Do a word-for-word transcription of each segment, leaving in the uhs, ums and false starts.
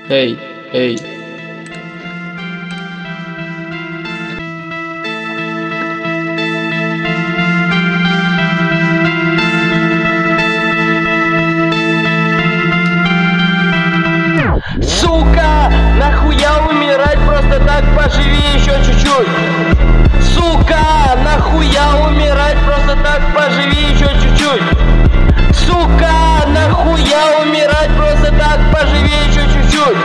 Эй, эй. Сука, нахуя умирать, просто так поживи еще чуть-чуть. Сука, нахуя умирать, просто так поживи еще чуть-чуть. Сука, нахуя умирать, просто так поживи еще чуть-чуть.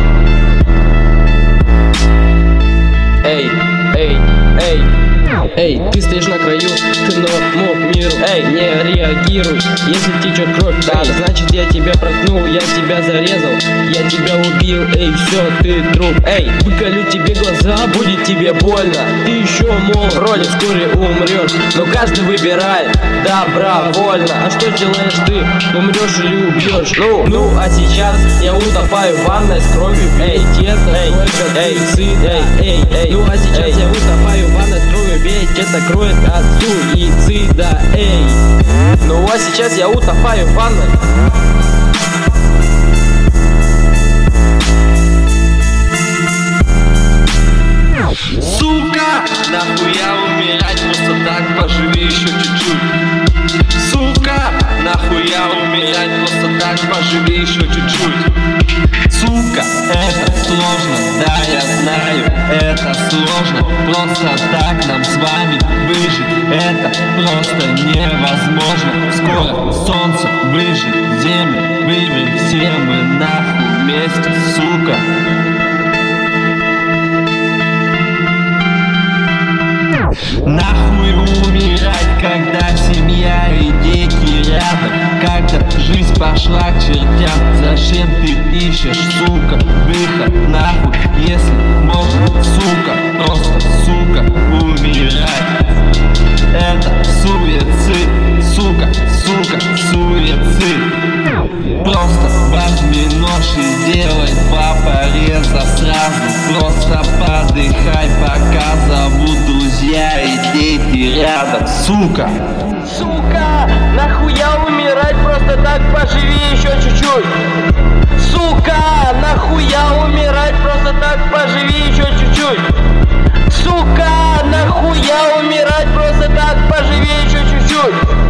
Эй, эй, эй. Эй, ты стоишь на краю, ты новому миру. Эй, не реагируй, если течет кровь, да, значит я тебя проткнул, я тебя зарезал, я тебя убил. Эй, все, ты труп. Эй, выколю тебе глаза, будет тебе больно. Ты еще молод, вроде вскоре умрешь, но каждый выбирает добровольно. А что делаешь ты? Умрешь или убьешь? Ну, ну, а сейчас я утопаю в ванной с кровью. Эй, тесно, эй, эй, эй, эй, эй, эй. Ну, а сейчас я утопаю в ванной с кровью. Ведь это кровь от суицида, эй. Ну а сейчас я утопаю в ванной. Сука, нахуя умирать, просто так поживи еще чуть-чуть. Сука, нахуя умирать, просто так поживи еще чуть-чуть. Сука, это сложно, да, я знаю, это сложно. Просто так нам с вами выжить, это просто невозможно. Скоро солнце выжжет землю, вымрем все мы нахуй вместе, сука. Нахуй умирать, когда семья и дети рядом, когда жизнь пошла к чертям. Зачем ты ищешь, сука, выход нахуй, если можно, сука, просто, сука, умирать. Это суицид, сука, сука, суицид. Просто возьми нож и сделай два пореза сразу. Просто подыхай, пока зовут друзья и дети рядом, сука. Сука, нахуя умирать, просто так поживи еще чуть-чуть. Сука, нахуя умирать, просто так поживи еще чуть-чуть. Сука, нахуя умирать, просто так поживи еще чуть-чуть.